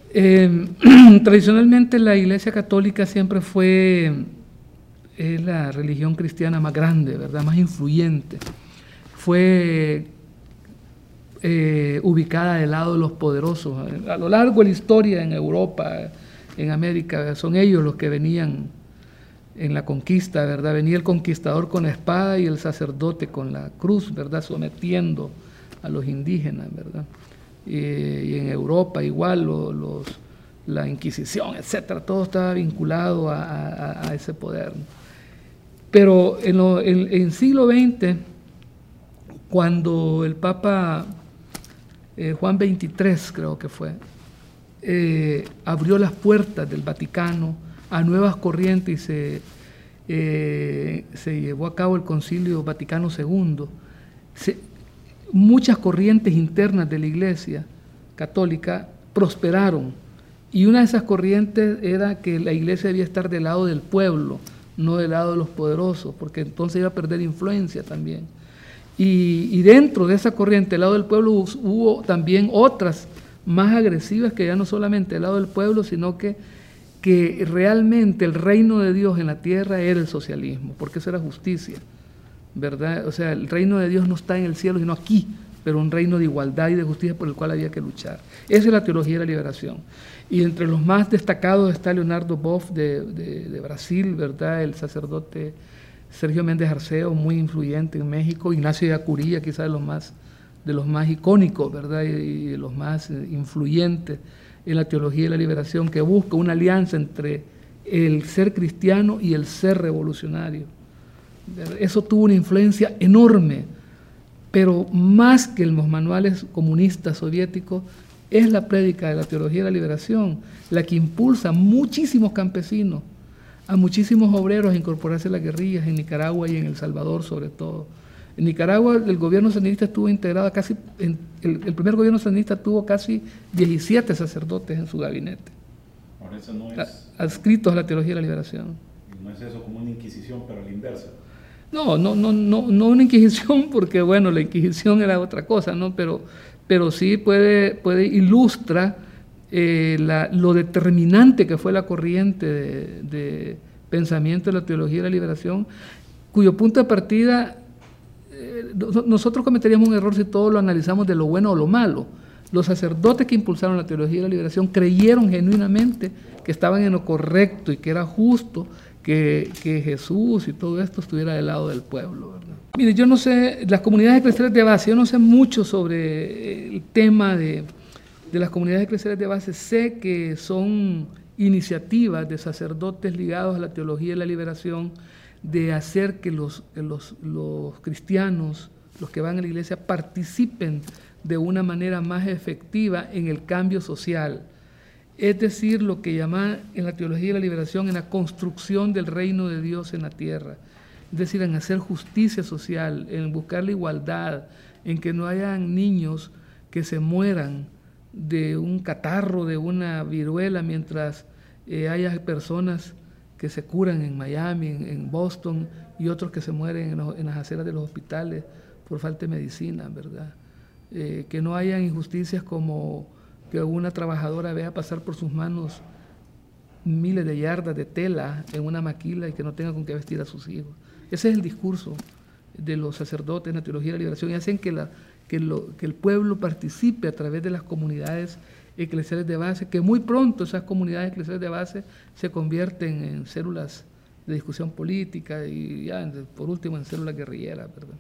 Tradicionalmente la Iglesia Católica siempre fue la religión cristiana más grande, ¿verdad? Más influyente. Fue ubicada del lado de los poderosos. A lo largo de la historia en Europa, en América, son ellos los que venían en la conquista, ¿verdad? Venía el conquistador con la espada y el sacerdote con la cruz, ¿verdad? Sometiendo a los indígenas, ¿verdad? Y en Europa igual, la Inquisición, etcétera, todo estaba vinculado a ese poder. Pero en el siglo XX, cuando el Papa Juan XXIII, creo que fue, abrió las puertas del Vaticano a nuevas corrientes y se llevó a cabo el Concilio Vaticano II, muchas corrientes internas de la Iglesia Católica prosperaron, y una de esas corrientes era que la Iglesia debía estar del lado del pueblo, no del lado de los poderosos, porque entonces iba a perder influencia también. Y dentro de esa corriente, del lado del pueblo, hubo también otras más agresivas, que ya no solamente del lado del pueblo, sino que realmente el reino de Dios en la tierra era el socialismo, porque eso era justicia, ¿verdad? O sea, el reino de Dios no está en el cielo, sino aquí, pero un reino de igualdad y de justicia por el cual había que luchar. Esa es la teología de la liberación. Y entre los más destacados está Leonardo Boff de Brasil, ¿verdad? El sacerdote Sergio Méndez Arceo, muy influyente en México, Ignacio de Acuría, quizás de los más icónicos, ¿verdad? Y de los más influyentes en la teología de la liberación, que busca una alianza entre el ser cristiano y el ser revolucionario. Eso tuvo una influencia enorme, pero más que en los manuales comunistas soviéticos, es la prédica de la teología de la liberación la que impulsa a muchísimos campesinos, a muchísimos obreros a incorporarse a las guerrillas en Nicaragua y en El Salvador sobre todo. En Nicaragua el gobierno sandinista estuvo integrado casi, el primer gobierno sandinista tuvo casi 17 sacerdotes en su gabinete. Ahora eso no es adscritos a la teología de la liberación. No es eso como una inquisición, pero a la inversa. No una inquisición, porque bueno, la inquisición era otra cosa, ¿no? Pero sí ilustra lo determinante que fue la corriente de pensamiento de la teología de la liberación, cuyo punto de partida, nosotros cometeríamos un error si todo lo analizamos de lo bueno o lo malo. Los sacerdotes que impulsaron la teología de la liberación creyeron genuinamente que estaban en lo correcto y que era justo que Jesús y todo esto estuviera del lado del pueblo, ¿verdad? Mire, yo no sé, las comunidades eclesiales de base, yo no sé mucho sobre el tema de las comunidades eclesiales de base. Sé que son iniciativas de sacerdotes ligados a la teología de la liberación, de hacer que los cristianos, los que van a la iglesia, participen de una manera más efectiva en el cambio social. Es decir, lo que llaman en la teología de la liberación, en la construcción del reino de Dios en la tierra. Es decir, en hacer justicia social, en buscar la igualdad, en que no hayan niños que se mueran de un catarro, de una viruela, mientras haya personas que se curan en Miami, en Boston, y otros que se mueren en las aceras de los hospitales por falta de medicina, ¿verdad? Que no hayan injusticias como que una trabajadora vea pasar por sus manos miles de yardas de tela en una maquila y que no tenga con qué vestir a sus hijos. Ese es el discurso de los sacerdotes en la teología de la liberación, y hacen que el pueblo participe a través de las comunidades eclesiales de base, que muy pronto esas comunidades eclesiales de base se convierten en células de discusión política y ya, por último, en células guerrilleras, ¿verdad?